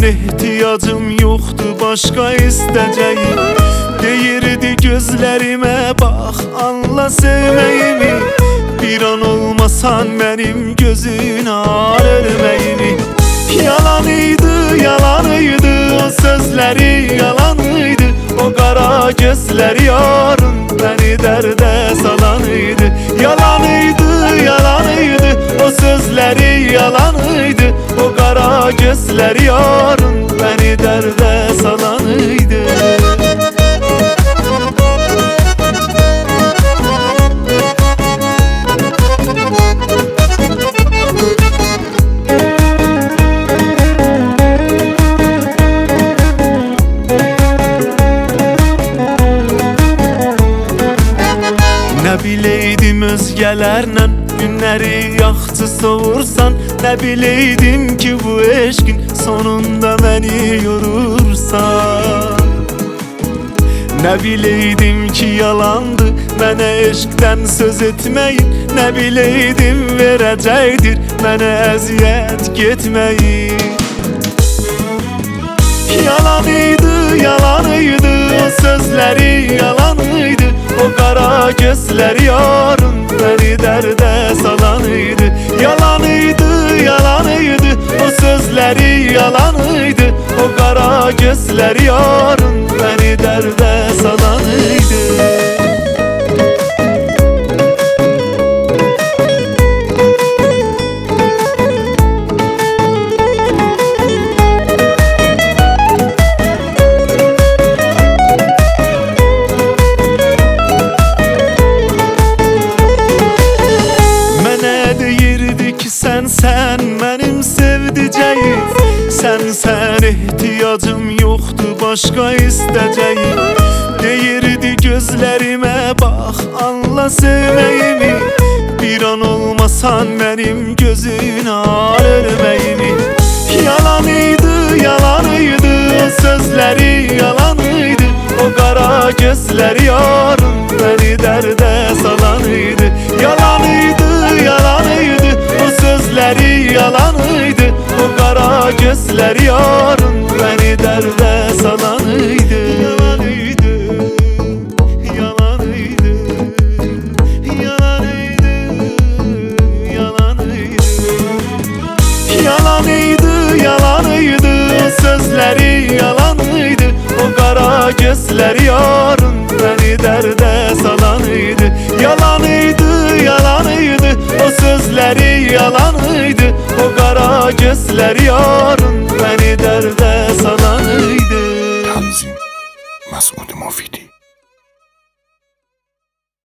ihtiyacım yoktu, başka isteyeceğim. Deyirdi gözlerime bak, anla sevmeyimi. Bir an olmasan benim gözün al ölmeyimi. Yalanıydı, yalanıydı o sözleri, yalanıydı o kara gözler yarın beni derde salanıydı. Yalanıydı, yalanıydı o sözleri, yalanıydı o kara gözler yarın beni derde salanıydı. Ne bileydim özgelerle günleri yaxşı soğursan, ne bileydim ki bu eşkin sonunda beni yorursan. Ne bileydim ki yalandı mənə eşkdən söz etmeyin, ne bileydim verəcəkdir mənə əziyyət getmeyin. Yalanıydı, yalanıydı o sözleri, yalanıydı o kara gözler yarın beni derde salanıydı. Yalanıydı, yalanıydı o sözleri, yalanıydı o kara gözler yarın beni derde salanıydı. Sen benim sevdiceğim, sen ihtiyacım yoktu, başka isteyeceğim. Deyirdi gözlerime bak, anla sevmeyimi. Bir an olmasan benim gözün al ölmeyimi. Yalanıydı, yalanıydı o sözleri, yalanıydı o kara gözler yarın beni derde salanıydı. Yalanıydı, yalanıydı o sözleri, yalanıydı o kara gözler yarın beni derde salanıydı. Yalanıydı, yalanıydı, yalanıydı, yalanıydı. Yalanıydı, yalanıydı o sözleri, yalanıydı o kara gözler yarın beni derde salanıydı. Yalanıydı, yalanıydı o sözleri, yalanıydı o kara gözler yarın beni derde salanıydı. Tanzim Mas'ud Mufidi.